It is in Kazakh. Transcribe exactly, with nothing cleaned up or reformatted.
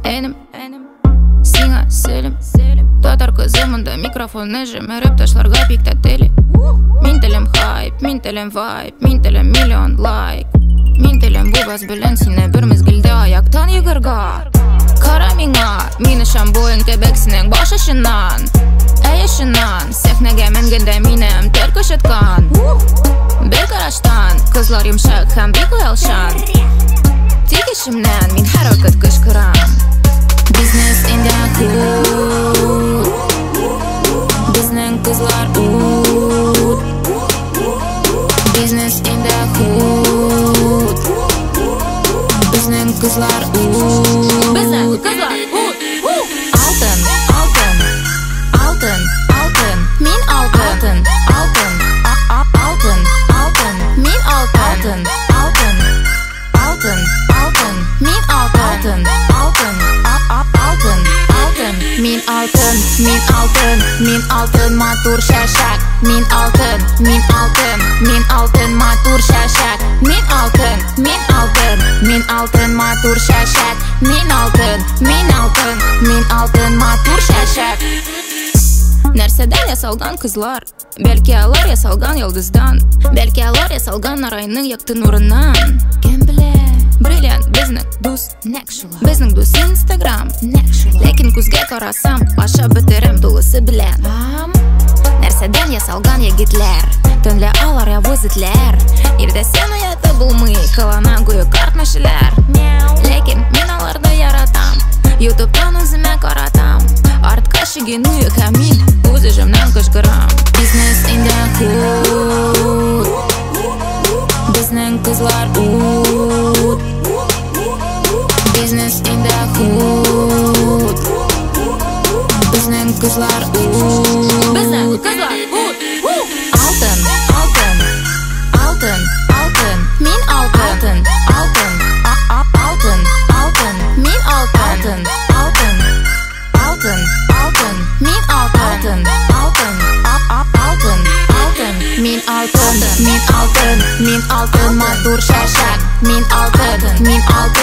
Enim, сиңа сәлем. Татар кызы монда микрофонны җимереп ташларга бик тә тели. Мин телем хайп, мин телем вайп, мин телем миллион лайк. Мин телем бу баз белән сине бер мезгелдә аяктан йөгәргә. Кара миңа, мине шамбуен кебек синең баш очыннан. Әй очыннан, сәхнәгә менгәндә минем тер күчәткән. Бер караштан, кызлар йомшак һәм бик уялшан. Тик ишемнән мин һәр вакыт кычкырам. Business in the hood. Bizning kızlar ud. Business in the hood. Bizning kızlar ud. Bizning kızlar ud. Altın, altın, altın, altın. Min altın, altın, altın, altın. Min altın, altın, altın, altın. Min altın, altın. Altın, altın, min altın, min altın, min altın matur şaşak. Min altın, min altın, min altın matur şaşak. Min altın, min altın, min altın matur şaşak. Min altın, min altın, min altın matur şaşak. Нәрсәдән ясалган кызлар? Бәлки алар ясалган йолдыздан, бәлки алар ясалган нарайның якты нурыннан. Кем белә? Бриллиант безнең дус, нәк шулай. Безнең дус Instagram, нәк шулай. Ләкин күзгә карасам, ашап бетерәм тулысы белән. Нәрсәдән ясалган егетләр? Төнлә алар явыз итләр. Иртәсен уята булмый, кылана гүя картмәшеләр. Ләкин мин аларда яратам. Ютубтан үземә каратам. Артка шигену һәм мин үз җимнән кычкырам. Business in the hood. Безнең кызлар ud. Business in the hood. Bizning kızlar ud. Bizning kızlar ud. Altın, altın, altın, altın. Min altın, altın, altın, altın. Min altın, altın, altın, altın. Min altın, altın, altın, altın. Min altın, min altın, min altın matur şaşak. Min altın, min altın.